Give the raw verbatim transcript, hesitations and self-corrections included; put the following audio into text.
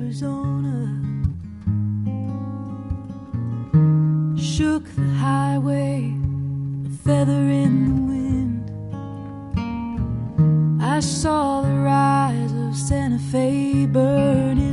Arizona shook the highway, a feather in the wind. I saw the rise of Santa Fe burning.